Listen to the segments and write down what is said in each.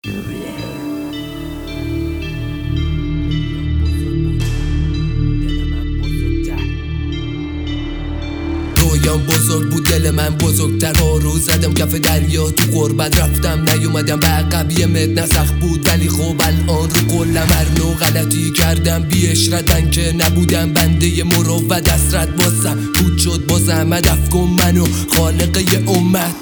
رویام بزرگ بود، دل من بزرگتر. ها رو زدم کف دریا، تو غربت رفتم نیومدم به عقب. یه مد نسخ بود ولی خب الان رو کلم. هر نوع غلطی کردم بی اشرت، من که نبودم بنده مروت. حسرت واسم بود شد بازم، هدف کن منو خالق یه امت.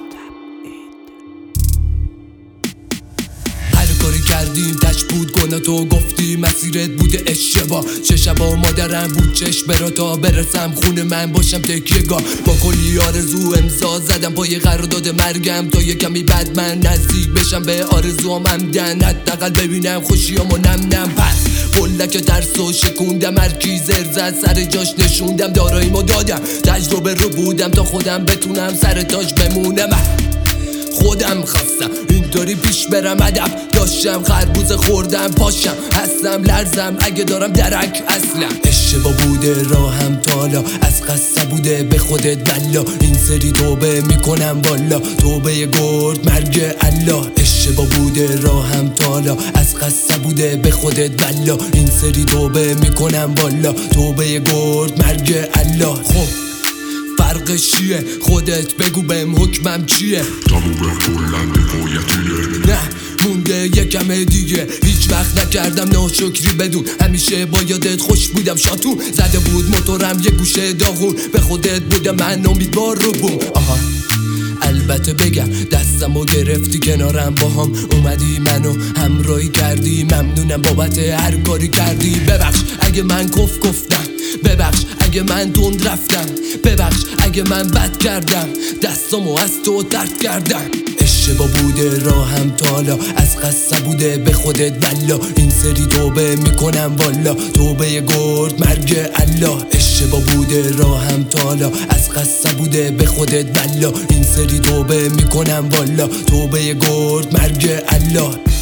کاری کردیم تش بود گناه، تو گفتی مسیرت بوده اشتباه. چه شبا مادرم بود چشم برا تا برسم خونه من باشم تکیه‌گاه. با کلی آرزو امضا زدم پای قرارداد مرگم، تا یه کمی بعد من نزدیک بشم به آرزوام عمدن. حداقل ببینم خوشیامو نم. پس قلک ترسو شکوندم، هر کی زر زد سر جاش نشوندم. داراییمو دادم، تجربه رو بودم تا خودم بتونم سر تاج بمونم. خودم خواستم اینطوری پیش برم، هدف داشتم، خربوزه خوردم پاشم، هستم لرزم اگه دارم درک. اصلا اشتباه بوده راهم تالا، از قصه بوده به خودت بلا. این سری توبه میکنم والا، توبه گرد مرگ الله. اشتباه بوده راهم تالا، از قصه بوده به خودت بلا. این سری توبه میکنم والا، توبه گرد مرگ الله. خب فرقش چیه؟ خودت بگو بهم حکمم چیه؟ تموم کلن حکایتیه. نه مونده یکم دیگه، هیچ وقت نکردم ناشکری بدون. همیشه با یادت خوش بودم شاتون، زده بود موتورم یه گوشه داغون. به خودت بودم من امیدوار رو بوم. آها البته بگم دستمو گرفتی کنارم، با هم اومدی منو همراهی کردی. ممنونم بابت هر کاری کردی. ببخش اگه من گفتم، ببخش اگه من تند رفتم، ببخش اگه من بد کردم، دستامو از تو ترد کردم. اشتباه بوده راهم تالا، از قصه بوده به خودت بلا. این سری توبه میکنم والا، توبه گرد مرگ الله. اشتباه بوده راهم تالا، از قصه بوده به خودت بلا. این سری توبه میکنم والا، توبه گرد مرگ الله.